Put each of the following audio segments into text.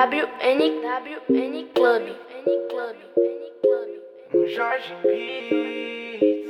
WN Club. Jorge Beats.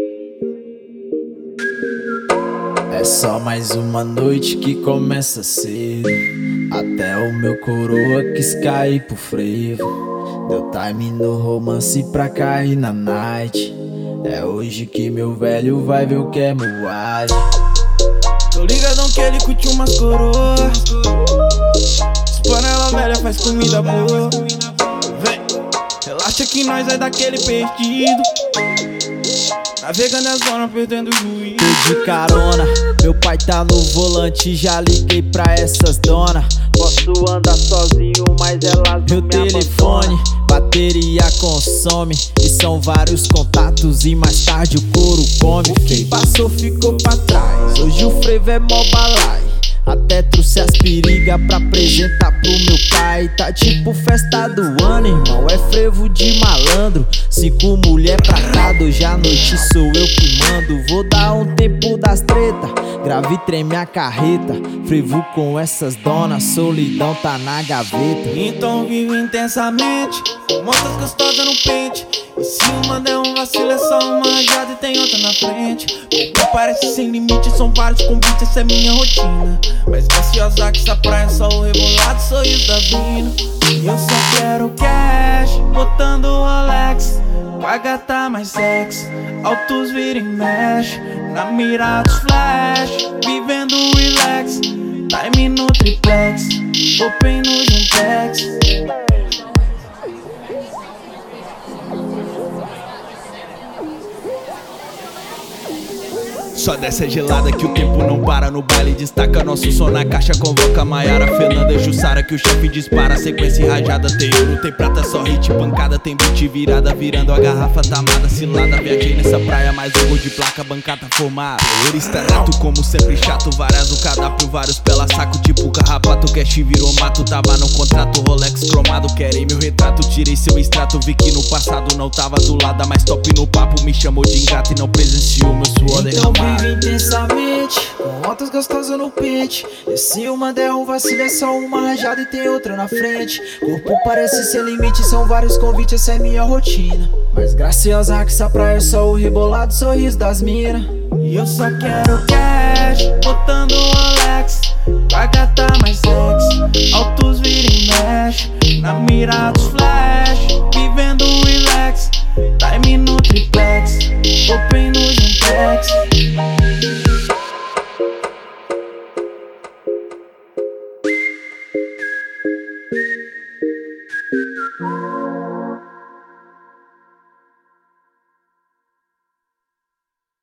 É só mais uma noite que começa cedo. Até o meu coroa quis cair pro frevo. Deu time no romance pra cair na night. É hoje que meu velho vai ver o que é moagem. Tô ligadão que ele curte umas coroas. Panela velha faz comida boa. Vem, relaxa que nós é daquele perdido. Navegando a zona, perdendo o juízo. Tô de carona, meu pai tá no volante. Já liguei pra essas dona. Posso andar sozinho, mas elas meu telefone, bateria consome. E são vários contatos e mais tarde o couro come. O que passou ficou pra trás. Hoje o frevo é mó balai. Até trouxe as perigas pra apresentar pro meu pai. Tá tipo festa do ano, irmão, é frevo de malandro. 5 mulher pra cada, hoje à noite sou eu que mando. Vou dar um tempo das treta, grave e treme a carreta. Frevo com essas donas, solidão tá na gaveta. Então vivo intensamente, com moças gostosas no pente. E se uma der um vacilo é só uma rajada e tem outra na frente. O que parece sem limite, são vários convites, essa é minha rotina. Mas graciosa que essa praia é só o rebolado, sorriso da mina. E eu só quero cash, botando Rolex, com a gata mais sexy, altos vira e mexe, na mira dos flash, vivendo relax, time no triplex, open no Juntex. Só dessa gelada que o tempo não para no baile. Destaca nosso som na caixa, convoca Maiara, Fernanda e Jussara, que o chefe dispara. Sequência e rajada, tem ouro, tem prata, só hit, pancada. Tem beat virada, virando a garrafa tamada. Cilada, viajei nessa praia, mais um gol de placa, bancada formada. Ourista nato, como sempre chato. Várias o cardápio, vários pela saco, tipo carrapato. Cash virou mato, tava no contrato, Rolex cromado. Querem meu retrato, tirei seu extrato. Vi que no passado não tava do lado, mas top no papo. Me chamou de ingrato e não presenciou meu suor derramado. Vive intensamente, com outras gostosas no pente. E se uma der um vacilo é só uma rajada e tem outra na frente. Corpo parece sem limite, são vários convites, essa é minha rotina. Mas graciosa que essa praia é só o rebolado, sorriso das mina. E eu só quero cash, botando Rolex, com a gata mais sexy, altos vira e mexe, na mira dos flash, vivendo relax, time no triplex, open